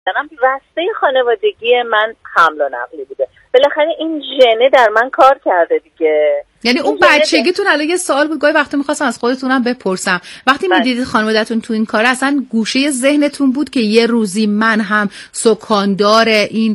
رسته خانوادگی من حمل و نقلی بوده. بالاخره این ژنه در من کار کرده دیگه. یعنی اون بچگیتون الان یه سوال بود، گاهی وقتی می‌خواستم از خودتونم بپرسم، وقتی می‌دیدید خانواده‌تون تو این کار، اصلا گوشه ذهنتون بود که یه روزی من هم سکاندار این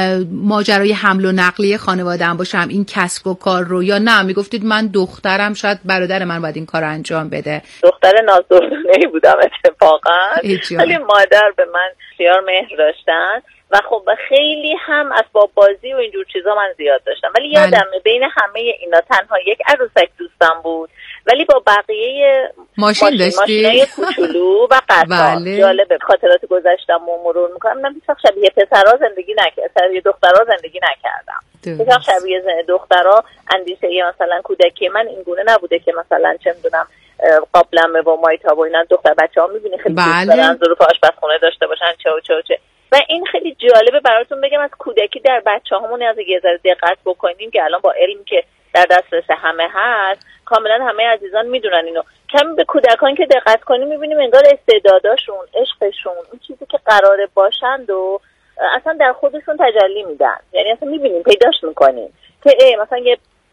ماجرای حمل و نقلی خانواده‌ام باشم، این کسب و کار رو، یا نه میگفتید من دخترم، شاید برادر من باید این کار رو انجام بده؟ دختر نازدارنه‌ای بودم اتفاقا، ولی مادر به من بسیار مهر داشتن و خب خیلی هم اسباب بازی و اینجور چیزا من زیاد داشتم. ولی یادمه بین همه اینا تنها یک عروسک دوستم بود، ولی با بقیه ماشینای کوچولو و قطار. جالبه، خاطرات گذشتم رو مرور میکنم. من هیچ وقت شبیه پسرها زندگی نکردم، شبیه دخترها زندگی نکردم. هیچ وقت شبیه دخترها اندیشه مثلا کودکی من این گونه نبوده که مثلا چه میدونم قابلمه و مایتاب و اینا دختر بچه‌ها می‌بینی خیلی دوست دارن ظروف آشپزخونه داشته باشن چه و این خیلی جالبه براتون بگم. از کودکی در بچه‌هامون از یه ذره دقت بکنیم که الان با علم که در دسترس همه هست، کاملا همه عزیزان میدونن اینو. کمی به کودکان که دقت کنیم می‌بینیم انگار استعداداشون، عشقشون، اون چیزی که قراره باشند و اصلا در خودشون تجلی میدن. یعنی اصلا می‌بینیم، پیداش می‌کنیم که مثلا یه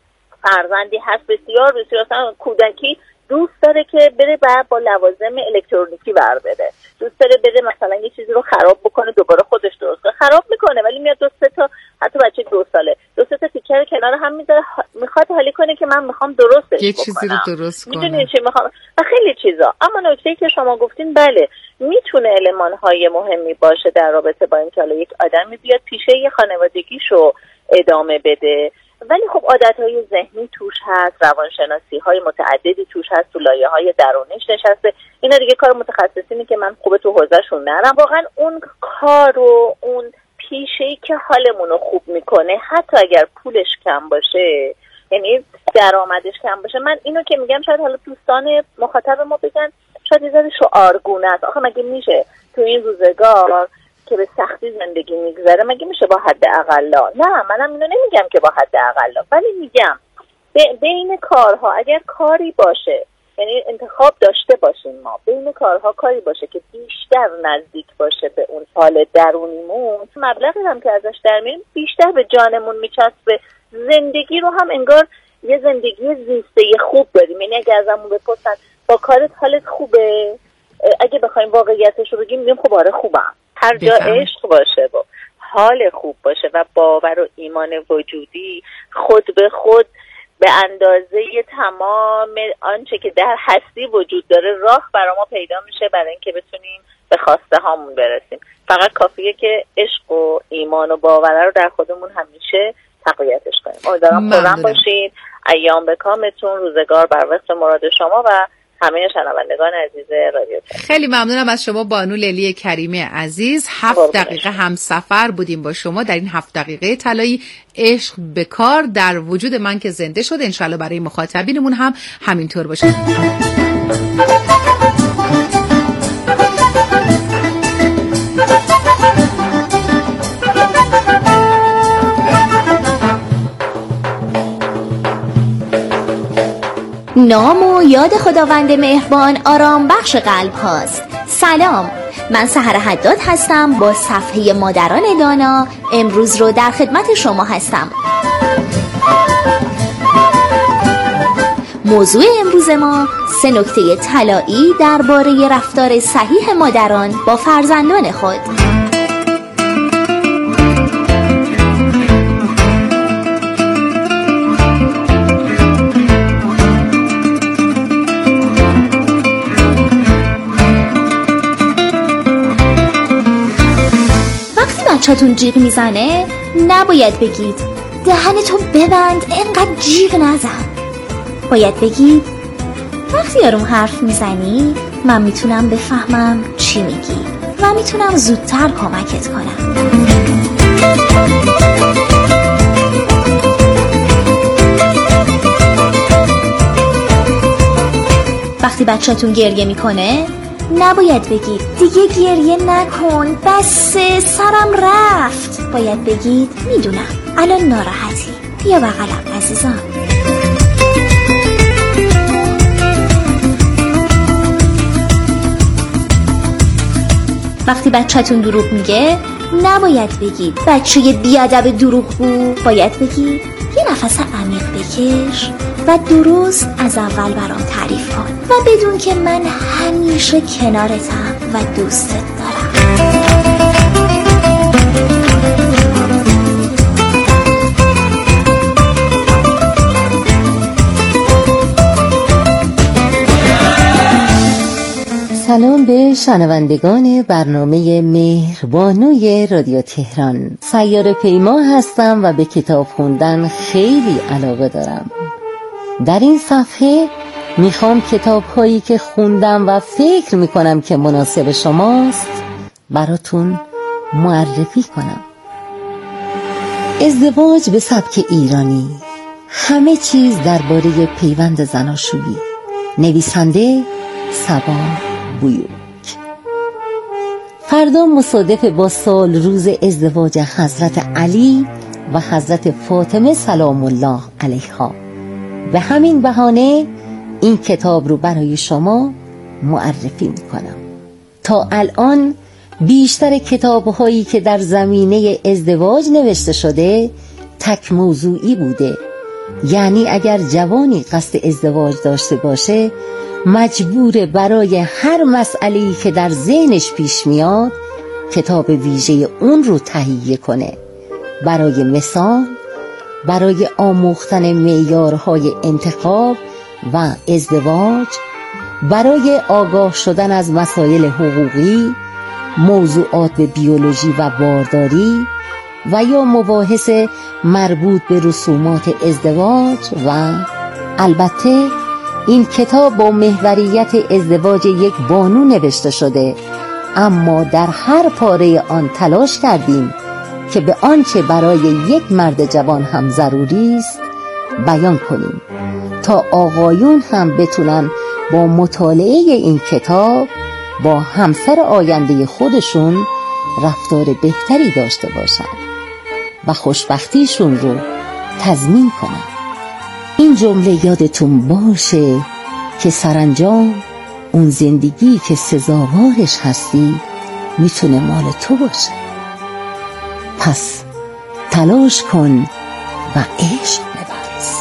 فرزندی هست بسیار اصلا کودکی دوست داره که بره با لوازم الکترونیکی ور بره، دوست داره بره مثلا یه چیزی رو خراب بکنه دوباره خودش درست کنه، خراب میکنه ولی میاد دو سه تا، حتی بچه 2 ساله 2 تا تیکر کنار هم میذاره، میخواد حالی کنه که من میخوام درستش یه بکنم، چیزی رو درست کنم، میدونی چی میخوام و خیلی چیزا. اما نکته‌ای که شما گفتین بله میتونه المان‌های مهمی باشه در رابطه با اینکه حالا یک آدمی بیاد پیشه یه خانوادگیشو ادامه بده، ولی خب عادت‌های ذهنی توش هست، روانشناسی‌های متعددی توش هست، تو لایه‌های درونیش نشسته. اینا دیگه کار متخصصینی که من خوبه تو حوزه‌شون نرم. واقعا اون کار و اون پیشه‌ای که حالمون رو خوب میکنه، حتی اگر پولش کم باشه، یعنی درآمدش کم باشه، من اینو که میگم شاید حالا دوستان مخاطب ما بگن شاید یه ذره شعارگونه است. آخه مگه میشه تو این روزگار که به سختی زندگی میگذره مگه میشه با حد اقلا؟ نه، منم اینو نمیگم که با حد اقلا، ولی میگم بین کارها اگر کاری باشه، یعنی انتخاب داشته باشیم ما، بین کارها کاری باشه که بیشتر نزدیک باشه به اون حال درونیمون، مبلغی هم که ازش در میاریم بیشتر به جانمون میچسبه، زندگی رو هم انگار یه زندگی زیسته خوب داریم. یعنی اگه ازمون بپرسن با کارت حالت خوبه، اگه بخوایم واقعیتش رو بگیم میگیم خب آره خوبم. هر جا عشق باشه و حال خوب باشه و باور و ایمان وجودی خود به خود به اندازه تمام آنچه که در هستی وجود داره راه برای ما پیدا میشه برای اینکه بتونیم به خواسته هامون برسیم. فقط کافیه که عشق و ایمان و باور رو در خودمون همیشه تقویتش کنیم. امیدوارم خورم باشید، ایام به کامتون، روزگار بر وفق مراد شما و همه شنوندگان عزیز رادیو. خیلی ممنونم از شما بانو لیلی کریمی عزیز. 7 دقیقه همسفر بودیم با شما در این 7 دقیقه طلایی. عشق به کار در وجود من که زنده شد، انشالله برای مخاطبینمون هم همینطور باشه. نام و یاد خداوند مهربان آرام بخش قلب هاست. سلام، من سحر حداد هستم با صفحه مادران دانا. امروز رو در خدمت شما هستم. موضوع امروز ما 3 نکته طلایی درباره رفتار صحیح مادران با فرزندان خود. بچه‌تون جیغ میزنه نباید بگید دهنتو ببند اینقدر جیغ نزن. باید بگید وقتی یارم حرف میزنی من میتونم بفهمم چی میگی و میتونم زودتر کمکت کنم. وقتی بچه‌تون گریه میکنه نباید بگید دیگه گریه نکن بسه سرم رفت. باید بگید میدونم الان ناراحتی، بیا بغلم عزیزم. وقتی بچه‌تون دروغ میگه نباید بگید بچه بیادب دروغگو، باید بگید یه نفس عمیق بکش و درست از اول برام تعریف کن و بدون که من همیشه کنارتم و دوستت دارم. سلام به شنوندگان برنامه مهربانوی رادیو تهران. سیاره پیما هستم و به کتاب خوندن خیلی علاقه دارم. در این صفحه میخوام کتاب هایی که خوندم و فکر میکنم که مناسب شماست براتون معرفی کنم. ازدواج به سبک ایرانی، همه چیز درباره پیوند زناشویی. نویسنده صبا بویوک. فردا مصادف با سال روز ازدواج حضرت علی و حضرت فاطمه سلام الله علیها. به همین بهانه این کتاب رو برای شما معرفی میکنم. تا الان بیشتر کتاب‌هایی که در زمینه ازدواج نوشته شده تک موضوعی بوده، یعنی اگر جوانی قصد ازدواج داشته باشه مجبور برای هر مسئله‌ای که در ذهنش پیش میاد کتاب ویژه اون رو تهیه کنه. برای مثال، برای آموختن معیارهای انتخاب و ازدواج، برای آگاه شدن از مسائل حقوقی، موضوعات به بیولوژی و بارداری و یا مباحث مربوط به رسومات ازدواج. و البته این کتاب با محوریت ازدواج یک بانو نوشته شده، اما در هر پاره آن تلاش کردیم که به آنچه برای یک مرد جوان هم ضروری است بیان کنیم تا آقایون هم بتونن با مطالعه این کتاب با همسر آینده خودشون رفتار بهتری داشته باشن و خوشبختیشون رو تضمین کنن. این جمله یادتون باشه که سرانجام اون زندگی که سزاوارش هستی میتونه مال تو باشه. پس تلاش کن و عشق ببرز.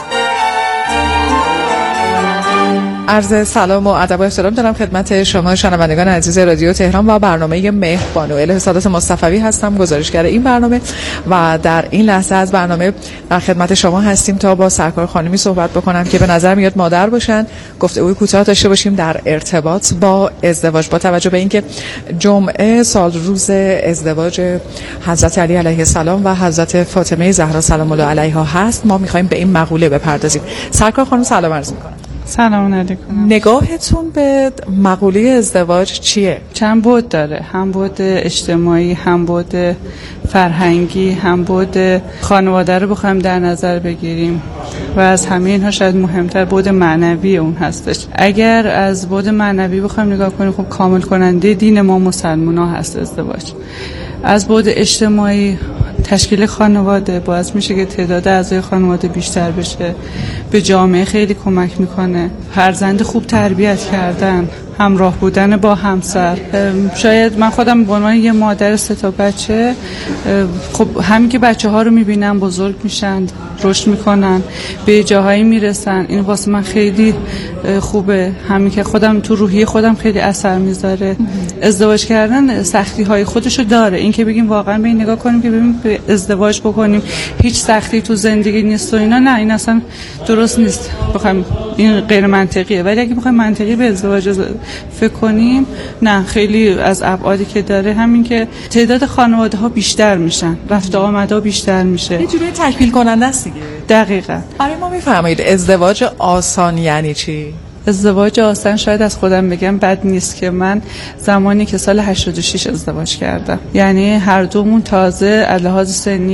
عرض سلام و ادب و احترام دارم خدمت شما شنوندگان عزیز رادیو تهران و برنامه مهربانو. اله سادات مصطفی هستم، گزارشگر این برنامه و در این لحظه از برنامه در خدمت شما هستیم تا با سرکار خانمی صحبت بکنم که به نظر میاد مادر باشن، گفتگوی کوتاه داشته باشیم در ارتباط با ازدواج. با توجه به اینکه جمعه سال روز ازدواج حضرت علی علیه السلام و حضرت فاطمه زهرا سلام الله علیها هست، ما می‌خوایم به این مقوله بپردازیم. سرکار خانم سلام عرض می‌کنم. سلام علیکم. نگاهتون به مقوله ازدواج چیه؟ چند بعد داره، هم بعد اجتماعی، هم بعد فرهنگی، هم بعد خانواده رو بخوایم در نظر بگیریم و از همه اینها شاید مهمتر بعد معنوی اون هستش. اگر از بعد معنوی بخوایم نگاه کنیم، خب کامل کننده دین ما مسلمان‌ها هست ازدواج. از بعد اجتماعی، تشکیل خانواده باعث میشه که تعداد اعضای خانواده بیشتر بشه، به جامعه خیلی کمک میکنه. فرزند خوب تربیت کردن، همراه بودن با همسر. شاید من خودم به عنوان یه مادر 3 تا بچه، خب همین که بچه ها رو میبینم بزرگ میشن، رشد میکنن، به جاهایی میرسن، این واسه من خیلی خوبه. همین که خودم تو روحیه خودم خیلی اثر میذاره. ازدواج کردن سختی های خودشو داره، این که بگیم واقعا به این نگاه کنیم که ببین ازدواج بکنیم هیچ سختی تو زندگی نیست و اینا، نه، این اصلا درست نیست. بخوام این غیر منطقیه. ولی اگه بخوایم منطقی به ازدواج فکر کنیم، نه، خیلی از ابعادی که داره همین که تعداد خانواده ها بیشتر میشن، رفت آمدها بیشتر میشه. یه جوری تکمیل کننده است دیگه. دقیقاً. برای ما میفرمایید ازدواج آسان یعنی چی؟ ازدواج آسان شاید از خودم بگم بد نیست که من زمانی که سال 86 ازدواج کردم، یعنی هر دومون تازه از لحاظ سنی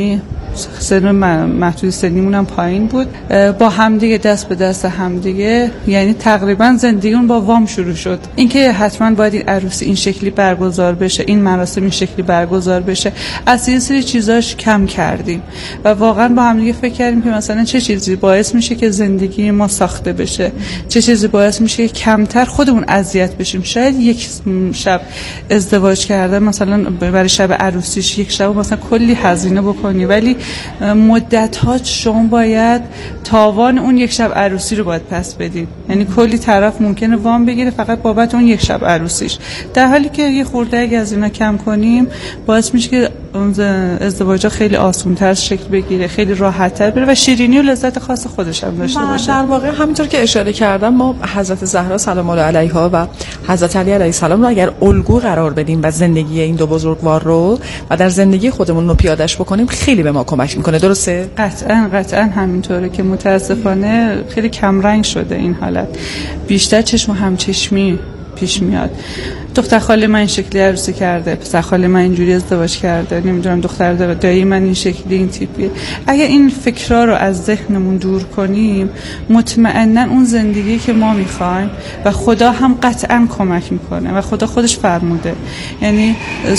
سن محدود سنیمون هم پایین بود، با همدیگه دست به دست همدیگه، یعنی تقریبا زندگیمون با وام شروع شد. اینکه حتما باید این عروسی این شکلی برگزار بشه، این مراسم این شکلی برگزار بشه، از یه سری چیزاش کم کردیم و واقعا با همدیگه فکر کردیم که مثلا چه چیزی باعث میشه که زندگی ما ساخته بشه، چه چیزی باعث میشه که کمتر خودمون اذیت بشیم. شاید یک شب ازدواج کرده مثلا برای شب عروسیش یک شب مثلا کلی هزینه بکنی، ولی مدت‌ها شما باید تاوان اون یک شب عروسی رو باید پس بدید. یعنی کلی طرف ممکنه وام بگیره فقط بابت اون یک شب عروسیش، در حالی که یه خورده اگه از اینا کم کنیم باعث میشه که ازدواجا خیلی آسان‌تر شکل بگیره، خیلی راحت‌تر بره و شیرینی و لذت خاص خودش هم داشته باشه. در واقع همینطور که اشاره کردم ما حضرت زهرا سلام الله علیها و حضرت علی علیه السلام رو اگر الگو قرار بدیم و زندگی این دو بزرگوار رو و در زندگی خودمون رو پیاده‌اش بکنیم خیلی به ما کمک میکنه. درسته؟ قطعاً همینطوره که متاسفانه خیلی کم رنگ شده این حالت، بیشتر چشم و همچشمی پیش میاد. دختر خاله من این شکلی عروسی کرده، پسر خاله من اینجوری ازدواج کرده، نمیدونم دختر دایی من این شکلی این تیپیه. اگر این فکرها رو از ذهنمون دور کنیم مطمئنا اون زندگی که ما میخوایم و خدا هم قطعا کمک میکنه و خدا خودش فرموده، یعنی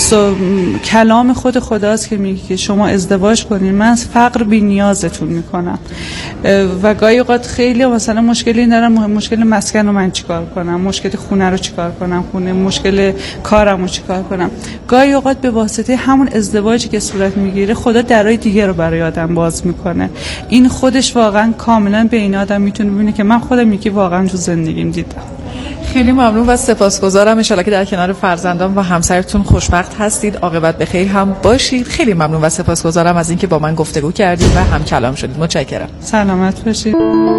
کلام خود خداست که میگه که شما ازدواج کنین من از فقر بی نیازتون میکنم. و گاهی اوقات خیلی مثلا مشکلی دارم، مشکل مسکن رو من چیکار کنم، مشکل خونه رو چیکار کنم، مشکل کارمو چیکار کنم. گاهی اوقات به واسطه همون ازدواجی که صورت میگیره خدا درای دیگه رو برای آدم باز میکنه. این خودش واقعا کاملا به این آدم میتونه ببینه که من خودم یکی واقعا تو زندگیم دیدم. خیلی ممنون و سپاسگزارم. ان شاءالله که در کنار فرزندان و همسرتون خوشبخت هستید، عاقبت به خیر هم باشید. خیلی ممنون و سپاسگزارم از اینکه با من گفتگو کردید و هم کلام شدید. متشکرم. سلامت باشید.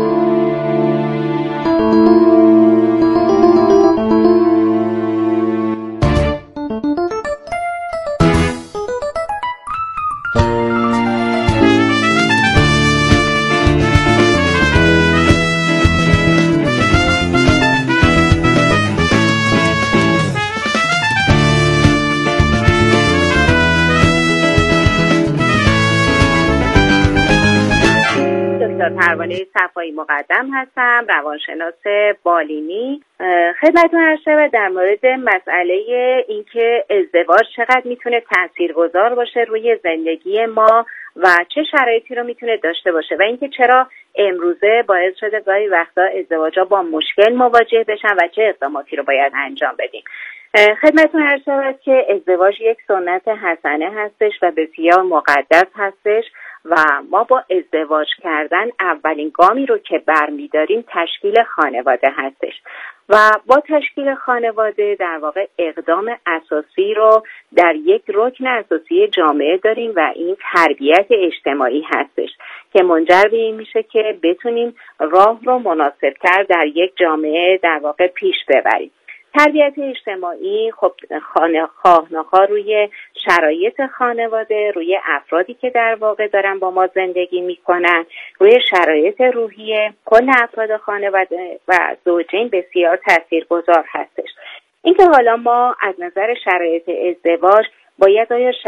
پروانه صفایی مقدم هستم، روانشناس بالینی. خدمتتون عرض شود در مورد مسئله اینکه ازدواج چقدر میتونه تاثیرگذار باشه روی زندگی ما و چه شرایطی رو میتونه داشته باشه و اینکه چرا امروزه باعث شده گاهی وقتا ازدواجا با مشکل مواجه بشن و چه اقداماتی رو باید انجام بدیم. خدمتتون عرض شود که ازدواج یک سنت حسنه هستش و بسیار مقدس هستش و ما با ازدواج کردن اولین گامی رو که برمی‌داریم تشکیل خانواده هستش و با تشکیل خانواده در واقع اقدام اساسی رو در یک رکن اساسی جامعه داریم و این تربیت اجتماعی هستش که منجر به این میشه که بتونیم راه رو مناسب‌تر در یک جامعه در واقع پیش ببریم. تربیت اجتماعی خب خواه نخواه روی شرایط خانواده، روی افرادی که در واقع دارن با ما زندگی میکنن، روی شرایط روحی کل افراد خانواده و زوجین بسیار تاثیرگذار هستش. اینکه حالا ما از نظر شرایط ازدواج باید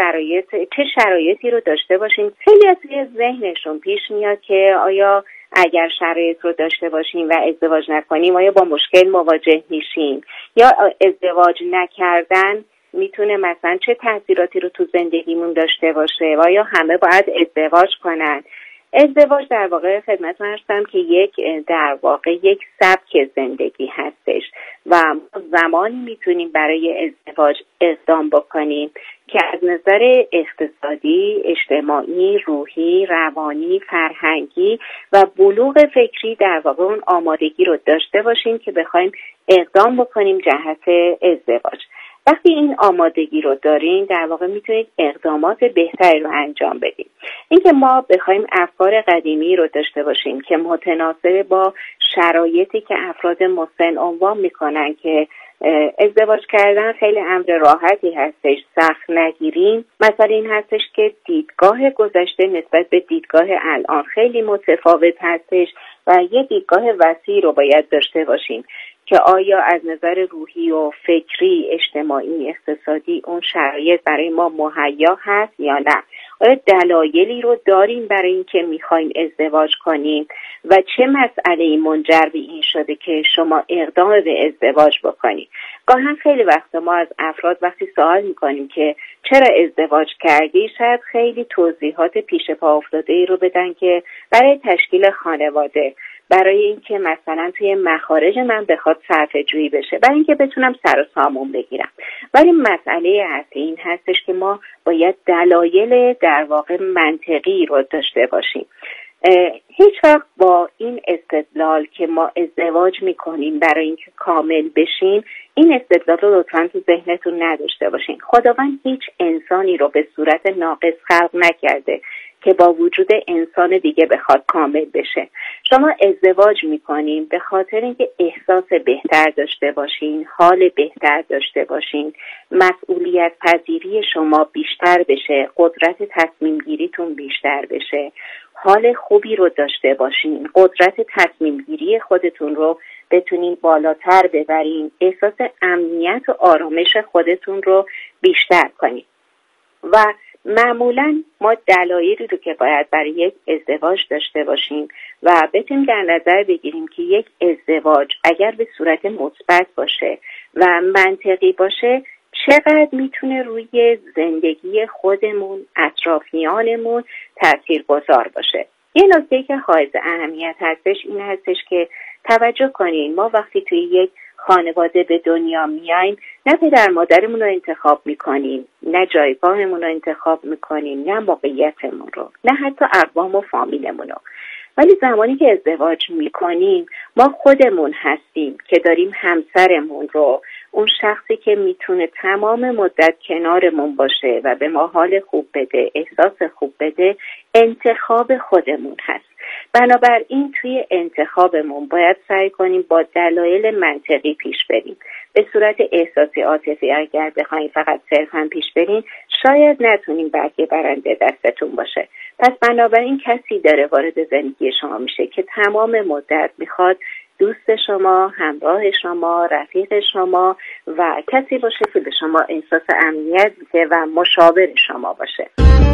چه شرایطی رو داشته باشیم، خیلی از ذهنشون پیش میاد که آیا اگر شرایط رو داشته باشیم و ازدواج نکنیم آیا با مشکل مواجه میشیم، یا ازدواج نکردن میتونه مثلا چه تاثیراتی رو تو زندگیمون داشته باشه و آیا همه باید ازدواج کنن. ازدواج در واقع خدمتتون هستم که در واقع یک سبک زندگی هستش و زمانی میتونیم برای ازدواج اقدام بکنیم که از نظر اقتصادی، اجتماعی، روحی، روانی، فرهنگی و بلوغ فکری در واقع اون آمادگی رو داشته باشیم که بخوایم اقدام بکنیم جهت ازدواج. وقتی این آمادگی رو دارین در واقع میتونید اقدامات بهتری رو انجام بدید. اینکه ما بخوایم افکار قدیمی رو داشته باشیم که متناسب با شرایطی که افراد مسن عنوان میکنن که ازدواج کردن خیلی امر راحتی هستش، سخت نگیریم. مثلا این هستش که دیدگاه گذشته نسبت به دیدگاه الان خیلی متفاوت هستش و یه دیدگاه وسیع رو باید داشته باشیم که آیا از نظر روحی و فکری، اجتماعی، اقتصادی اون شرایط برای ما مهیا هست یا نه. آیا دلایلی رو داریم برای اینکه میخوایم ازدواج کنیم و چه مسئله‌ای منجر به این شده که شما اقدام به ازدواج بکنید. گاهن خیلی وقتا ما از افراد وقتی سوال میکنیم که چرا ازدواج کردی، شاید خیلی توضیحات پیش پا افتاده‌ای رو بدن که برای تشکیل خانواده، برای اینکه مثلا توی مخارج من بخواد صرفه جویی بشه، برای اینکه بتونم سر و سامون بگیرم. ولی مسئله اصلی این هستش که ما باید دلایل در واقع منطقی رو داشته باشیم. هیچ وقت با این استدلال که ما ازدواج میکنیم برای اینکه کامل بشیم، این استدلال رو لطفاً تو ذهنتون نداشته باشین. خداوند هیچ انسانی رو به صورت ناقص خلق نکرده که با وجود انسان دیگه بخواد کامل بشه. شما ازدواج میکنین به خاطر اینکه احساس بهتر داشته باشین، حال بهتر داشته باشین، مسئولیت پذیری شما بیشتر بشه، قدرت تصمیم گیریتون بیشتر بشه، حال خوبی رو داشته باشین، قدرت تصمیم گیری خودتون رو بتونین بالاتر ببرین، احساس امنیت و آرامش خودتون رو بیشتر کنین. و معمولا ما دلایلی رو که باید برای یک ازدواج داشته باشیم و بتونیم در نظر بگیریم که یک ازدواج اگر به صورت مثبت باشه و منطقی باشه، چقدر میتونه روی زندگی خودمون، اطرافیانمون تاثیرگذار باشه. یه نکته که حائز اهمیت هستش این هستش که توجه کنین، ما وقتی توی یک خانواده به دنیا میایم، نه پدر مادرمون رو انتخاب میکنیم، نه جایگاهمون رو انتخاب میکنیم، نه موقعیتمون رو، نه حتی اقوام و فامیلمون رو. ولی زمانی که ازدواج میکنیم ما خودمون هستیم که داریم همسرمون رو، اون شخصی که میتونه تمام مدت کنارمون باشه و به ما حال خوب بده، احساس خوب بده، انتخاب خودمون هست. بنابراین توی انتخابمون باید سعی کنیم با دلایل منطقی پیش بریم. به صورت احساسی عاطفی اگر بخوایم فقط صرفاً پیش بریم، شاید نتونیم برگه برنده دستتون باشه. پس بنابراین کسی داره وارد زندگی شما میشه که تمام مدت میخواد دوست شما، همراه شما، رفیق شما و کسی باشه که به شما احساس امنیت بده و مشاور شما باشه.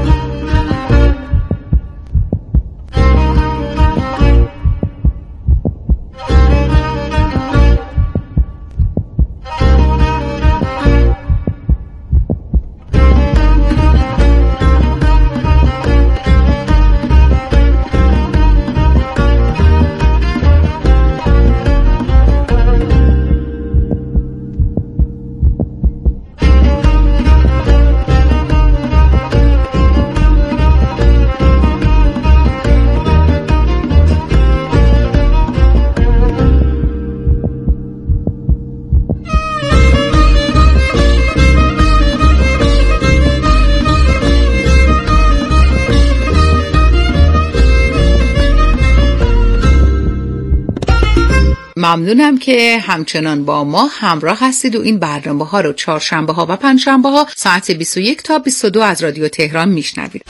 ممنونم که همچنان با ما همراه هستید و این برنامه ها رو چهارشنبه ها و پنجشنبه ها ساعت 21 تا 22 از رادیو تهران میشنوید.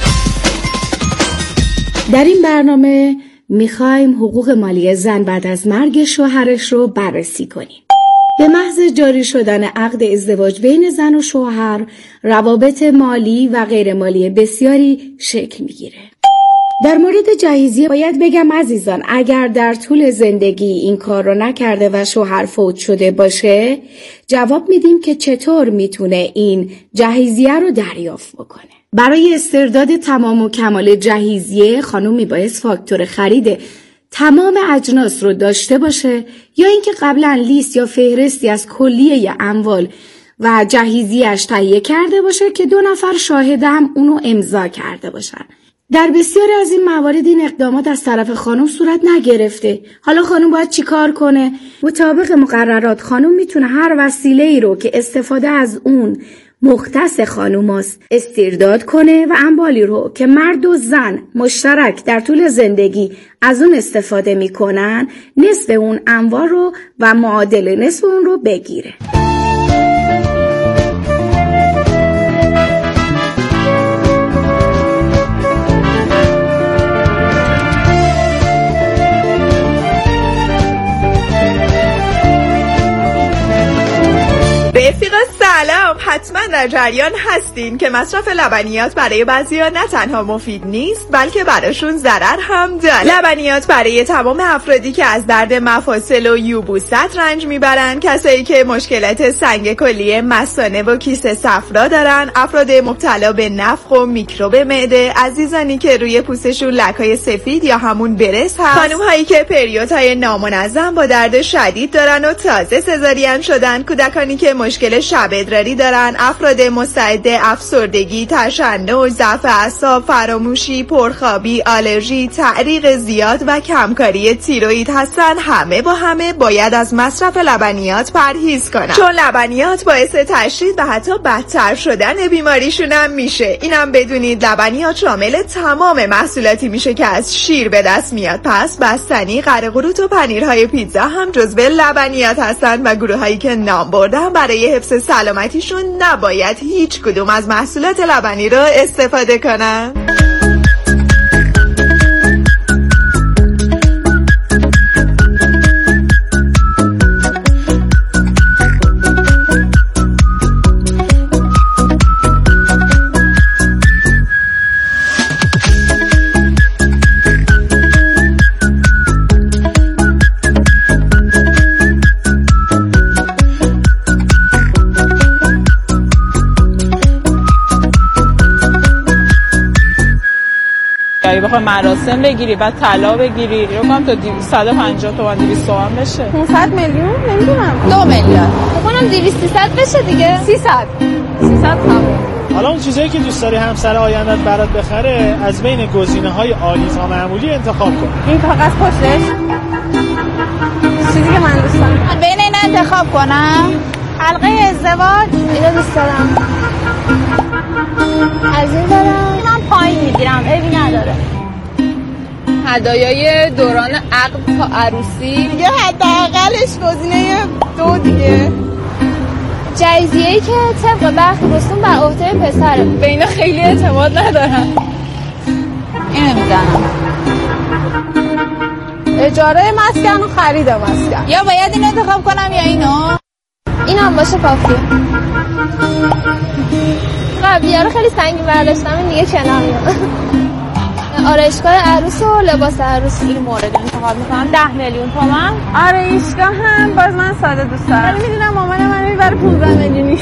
در این برنامه میخوایم حقوق مالی زن بعد از مرگ شوهرش رو بررسی کنیم. به محض جاری شدن عقد ازدواج بین زن و شوهر، روابط مالی و غیر مالی بسیاری شکل میگیره. در مورد جهیزیه باید بگم عزیزان، اگر در طول زندگی این کار رو نکرده و شوهر فوت شده باشه، جواب میدیم که چطور میتونه این جهیزیه رو دریافت بکنه. برای استرداد تمام و کمال جهیزیه، خانم میبایست فاکتور خرید تمام اجناس رو داشته باشه یا اینکه قبلا لیست یا فهرستی از کلیه اموال و جهیزیه‌اش تهیه کرده باشه که 2 نفر شاهد هم اونو امضا کرده باشن. در بسیاری از این موارد این اقدامات از طرف خانم صورت نگرفته. حالا خانم باید چی کار کنه؟ مطابق مقررات خانم میتونه هر وسیله‌ای رو که استفاده از اون مختص خانوماست استرداد کنه و اموالی رو که مرد و زن مشترک در طول زندگی از اون استفاده میکنن، نصف اون اموال رو و معادل نصف اون رو بگیره. رفیقا سلام، حتما در جریان هستین که مصرف لبنیات برای بعضیا نه تنها مفید نیست بلکه براشون ضرر هم داره. لبنیات برای تمام افرادی که از درد مفاصل و یبوست رنج میبرن، کسایی که مشکلات سنگ کلیه مثانه و کیسه صفرا دارن، افراد مبتلا به نفخ و میکروب معده، عزیزانی که روی پوستشون لک‌های سفید یا همون برس هست، خانم‌هایی که پریودهای نامنظم با درد شدید دارن و تازه سزارین شدن، کودکانی که مشکل شب ادراری دارن، افراد مستعد افسردگی، تشنج، ضعف اعصاب، فراموشی، پرخوابی، آلرژی، تعریق زیاد و کمکاری تیروئید هستن. همه با همه باید از مصرف لبنیات پرهیز کنن، چون لبنیات باعث تشدید و حتی بدتر شدن بیماریشون هم میشه. اینم بدونید لبنیات شامل تمام محصولاتی میشه که از شیر به دست میاد. پس بستنی، قرقروت و پنیرهای پیتزا هم جزو لبنیات هستن و گروهایی که نام بردن برای حفظ سلامتیشون نباید هیچ کدوم از محصولات لبنی رو استفاده کنن. بخوای مراسم بگیری بعد طلا بگیری رو کنم تا 150 تومن 200 تومن بشه. 500 میلیون نمیدونم 2 میلیارد بکنم 200 300 بشه دیگه 300 تمام. حالا اون چیزایی که دوست داری همسر آیندت برات بخره از بین گزینه‌های عالی تا معمولی انتخاب کن. این کاغذ پشتش چیزی که من دوست دارم بین اینا انتخاب کنم. حلقه ازدواج اینو دوست دارم. از این دارم من پایین میگیرم عیبی نداره. هدایای دوران عقد تا عروسی دیگه حداقلش گزینه 2 دیگه. جایزه‌ای که طبق برخی رسوم بر عهده پسره. به اینا خیلی اعتماد ندارم. اینو میزنم. اجاره مسکن و خرید مسکن. یا باید این انتخاب کنم یا اینو؟ این هم باشه کافیه. قبلیه رو خیلی سنگین برداشتم این دیگه کنار میاد. آرایشگاه عروس و لباس عروسی این مورد انتخاب میکنم 10 میلیون تومان. آرایشگاه هم باز من ساده دوست دارم. ولی میدونم مامان من میبره 15 میلیونی.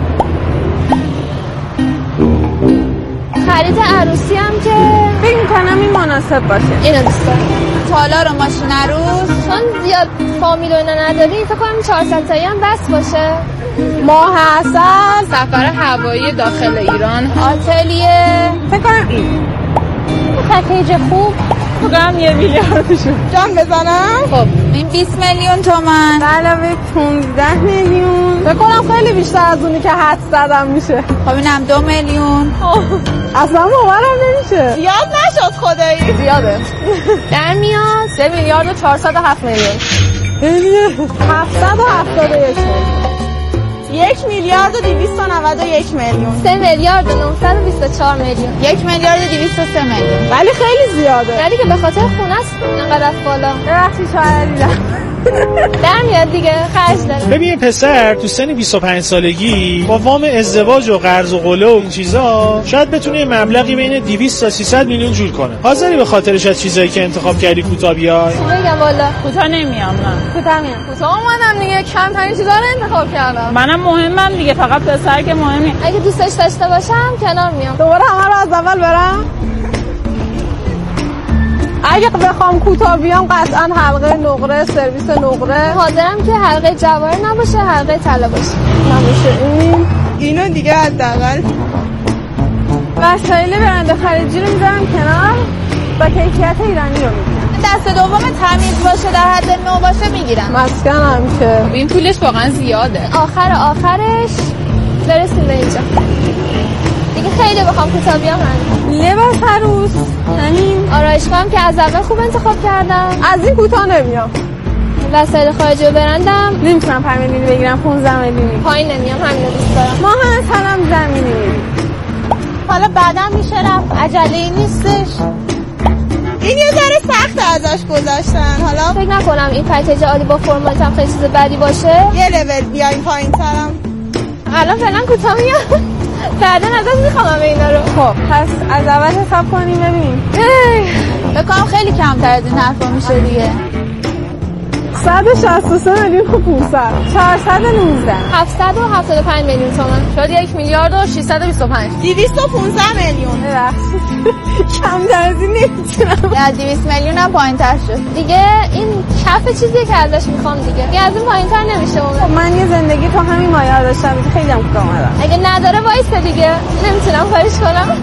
خرید عروسی هم که فکر میکنم این مناسب باشه. اینو دوست دارم. تالار و ماشین عروس چون زیاد فامیل و اینا نداری فکر کنم 400 تایی هم بس باشه. ماه عسل، سفر هوایی داخل ایران، آتلیه فکر کنم این پکیج خوب فکر کنم 1 میلیارد شد. جان بزنم؟ خب این 20 میلیون تومان علاوه 15 میلیون فکر کنم خیلی بیشتر از اونی که حد زدم میشه. خب اینم 2 میلیون. اصلا باورم نمیشه. زیاد نشد خدایی. زیاده. در میاد 3 میلیارد و 407 میلیون. 771 میلیون. 1 میلیارد و 291 میلیون. 3 میلیارد و 924 میلیون. 1 میلیارد و 203 میلیون. ولی خیلی زیاده. ولی که به خاطر خونه است اینقدر بالا. ببخشید شاعری در میاد دیگه خرج داره. ببین پسر تو سن 25 سالگی با وام ازدواج و قرض و قله و این چیزا شاید بتونه یه مبلغی بین 200 تا 300 میلیون جور کنه. حاضری به خاطرش از چیزایی که انتخاب کردی کوتاه بیای؟ میگم والا کوتاه نمیام. من کوتاه میام. کوتاه اومدم دیگه کم ترین چیزا رو انتخاب کردم. منم مهمم دیگه فقط پسر که مهمی. اگه دوستش داشته باشم کنار میام. دوباره همه رو از اول برم. اگه بخوام کوتاه بیام قطعا حلقه نقره سرویس نقره. حاضرم که حلقه جواهر نباشه حلقه طلا باشه. نباشه اینو دیگه حداقل وسایل برنده خارجی رو میذارم کنار با کیفیت ایرانی رو میگیرم. دست دوم تمیز باشه در حد نو باشه میگیرم. مسکنم که این پولش واقعا زیاده. آخرش برسیم به اینجا دیگه. خیلی بخوام کوتاه بیام لباس عروس همین آرایشگاهم که از اول خوب انتخاب کردم. از این کوتاه نمیام. وسایل خارجی رو برندم نمیتونم 5 میلیون بگیرم 15 میلیون پایین نمیام. همین رو دوست دارم. ما هم سلام زمینی میگیم. حالا بعدا میشه رفت عجله نیستش. این یه ذره سخت ازش گذاشتن. حالا فکر نکنم این پکیج عالی با فرمت هم خیلی چیز بدی باشه. یه لول بیایم پایین ترم الان فعلا کوتاه میاد. بعدا ازت میخوام اینا رو. خب پس از اول حساب کنیم ببینیم. بکنم خیلی کمتر از این حرفا میشه دیگه. 163 میلیون و 500 419 775 میلیون تومان شد 1 میلیارد و 625 215 میلیون. کمتر از این نمیتونم. از 200 میلیون هم پایین‌تر شد دیگه. این کف چیزیه که ازش میخوام دیگه از این پایین‌تر نمیشه. خب من یه زندگی تو همین مایه داشتم خیلی هم کوتاه اومدم. اگه نداره وایسه دیگه نمیتونم کارش کنم.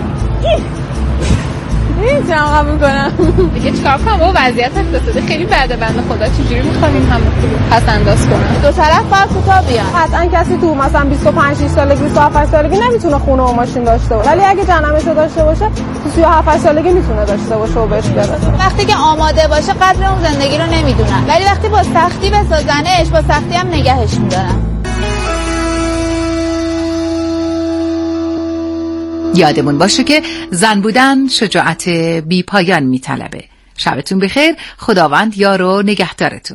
نمیتونم قبول کنم دیگه چیکار کنم؟ با وضعیت اقتصادی خیلی بده بنده خدا. چجوری می‌خوام همون پس انداز کنم؟ دو طرف باید کوتاه بیان. قطعا کسی تو مثلا 25 6 سالگی 27 سالگی نمیتونه خونه و ماشین داشته باشه، ولی اگه جنمشو داشته باشه تو 37 سالگی میتونه داشته باشه و بهش برسه. وقتی که آماده باشه قدر اون زندگی رو نمیدونن، ولی وقتی با سختی بسازنش با سختی هم نگهش می‌دارن. یادمون باشه که زن بودن شجاعت بی پایان میطلبه. شبتون بخیر. خداوند یار و نگهدارتون.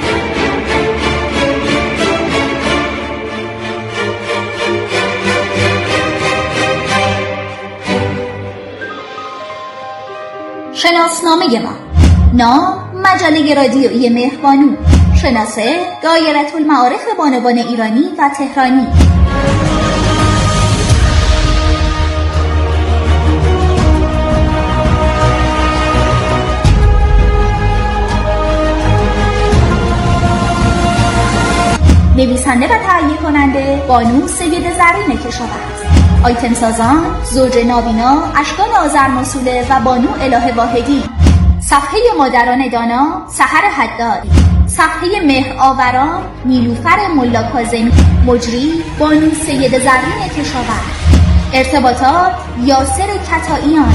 شناسنامه ما. نام مجله رادیویی مهربانو. شناسه دایره المعارف بانوان ایرانی و تهرانی. نویسنده و تهیه کننده بانو سید زرین کشاورز. آیتم سازان زوج نابینا اشکان آذرمسوله و بانو اله واحدی. صفحه مادران دانا سحر حداد. صفحه مهر آوران نیلوفر ملا کاظمی. مجری بانو سید زرین کشاورز. ارتباطات یاسر کتائیان.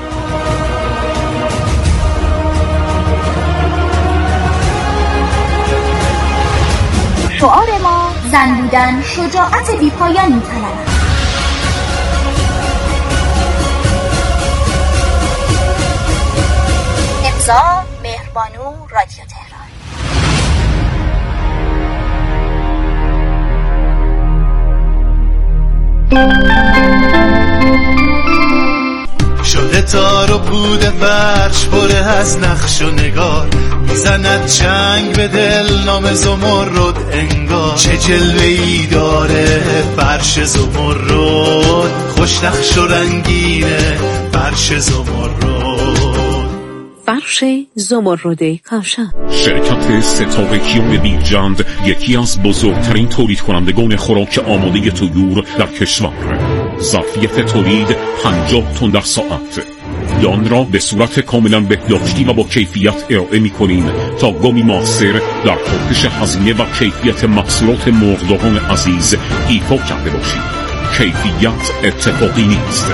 شعار ما زن بودن شجاعت بی پایان می‌طلبد. امضا مهربانو رادیو تهران. شده تار و پود فرش پره از نقش و نگار، میزند چنگ به دل نام زمرد انگار. چه جلوه‌ای داره فرش زمرد، خوش نقش و رنگینه فرش زمرد. فرش زمرد کاشان. شرکت ستاره کیون بیرجند یکی از بزرگترین تولید کنندگان خوراک آماده طیور در کشور. ظرفیت تولید 50 تن در ساعت. آن را به صورت کاملا بهداشتی و با کیفیت ارائه می‌کنیم تا گامی موثر در کاهش هزینه و کیفیت محصولات مرغداران عزیز ایفا کرده باشیم. کیفیت اتفاقی نیست.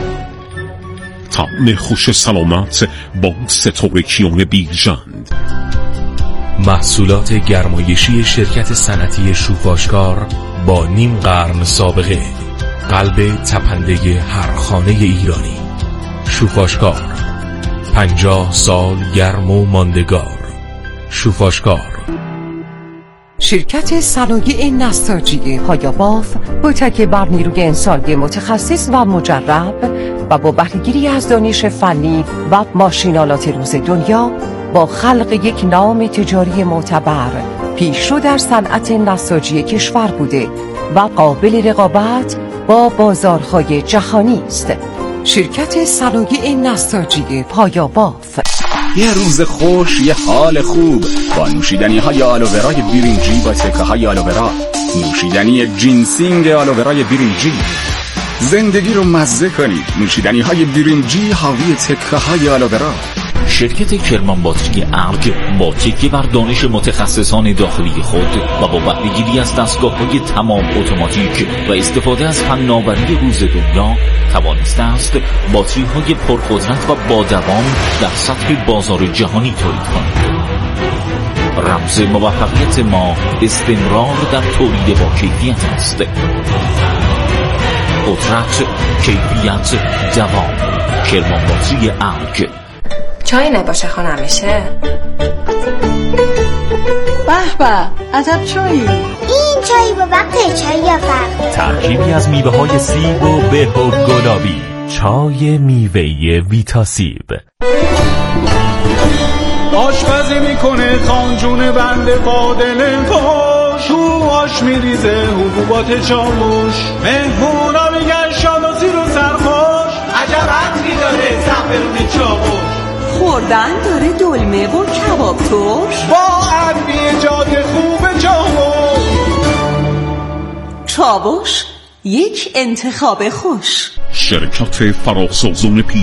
طعم خوش سلامت با ستاره کیون بیرجند. محصولات گرمایشی شرکت صنعتی شوفاشکار با نیم قرن سابقه، قلب تپنده هر خانه ایرانی. شوفاشکار 50 سال گرم و ماندگار. شوفاشکار. شرکت صنایع نساجی پایاباف با تکیه بر نیروی انسانی متخصص و مجرب و با بهره‌گیری از دانش فنی و ماشینالات روز دنیا با خلق یک نام تجاری معتبر پیشرو در صنعت نساجی کشور بوده و قابل رقابت با بازارهای جهانی است. شرکت صنایع نساجی پایاباف. یه روز خوش، یه حال خوب با نوشیدنی های آلوورای برنجی با تکه های آلوورا. نوشیدنی جینسینگ آلوورای برنجی. زندگی رو مزه کنید. نوشیدنی های برنجی حاوی تکه های آلوورا. شرکت کرمان باتری ارگ با تکیه بر دانش متخصصان داخلی خود و با بهره‌گیری از دستگاه‌های تمام اتوماتیک و استفاده از فناوری روز دنیا توانسته است باتری‌های پرقدرت و با دوام در سطح بازار جهانی تولید کند. رمز موفقیت ما استمرار در تولید با کیفیت است. قدرت، کیفیت، دوام. کرمان باتری ارگ. چای نباشه خانم میشه؟ به عجب چایی؟ این چایی با وقت چای یا فرق؟ ترکیبی از میوه های سیب و به و گلابی. چای میوه ویتاسیب. آشپزی میکنه خانجون بنده فاضل خوش، تو آش میریزه حبوبات چاوش، مهمونا میگن شاد و سیر و سرخوش، عجب عطری داره زعفرون چاوش، خوردن داره دلمه و کباب ترش، با ادویجات خوب چاوش. چاوش یک انتخاب خوش. شرکت فراسازون